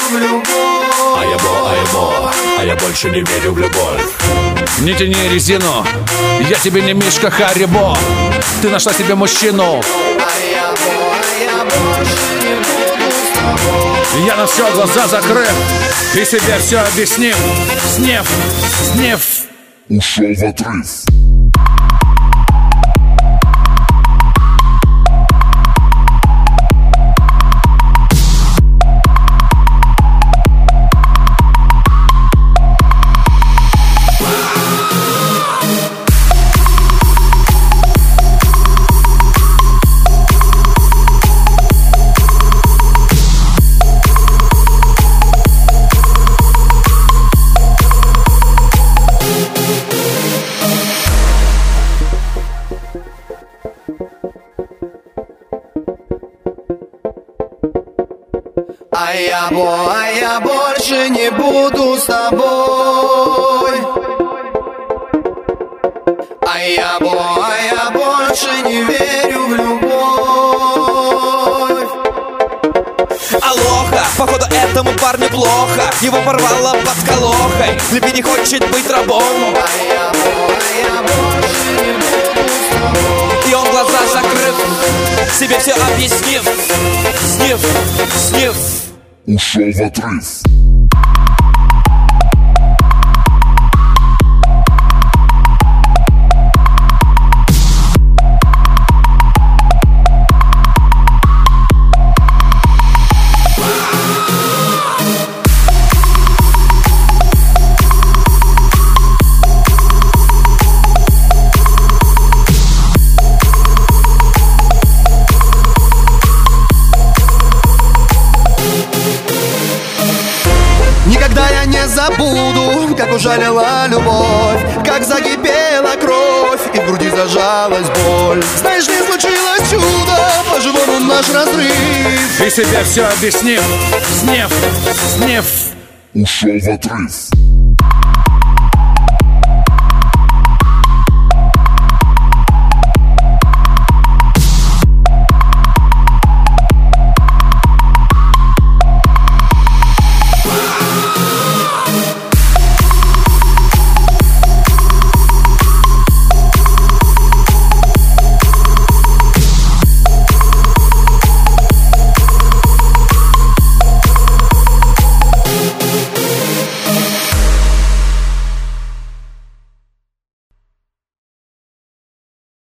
в любовь. А я больше не верю в любовь. Не тяни резину, я тебе не Мишка Харибо. Ты нашла себе мужчину, Я больше не буду с тобой. я на все глаза закрыв и себе все объяснив. Снев ушел в отрыв. Я больше не буду с тобой. Я больше не верю в любовь. Алоха, походу этому парню плохо. Его порвало под скалохой. Любви не хочет быть рабом. Я больше не буду с тобой. И он глаза закрыв, себе все объяснив. Снив Ушел в отрыв. Никогда я не забуду, как ужалила любовь, как закипела кровь и в груди зажалась боль. Знаешь, не случилось чудо, по-живому наш разрыв. и себе все объяснив. Снев Ушел в отрыв.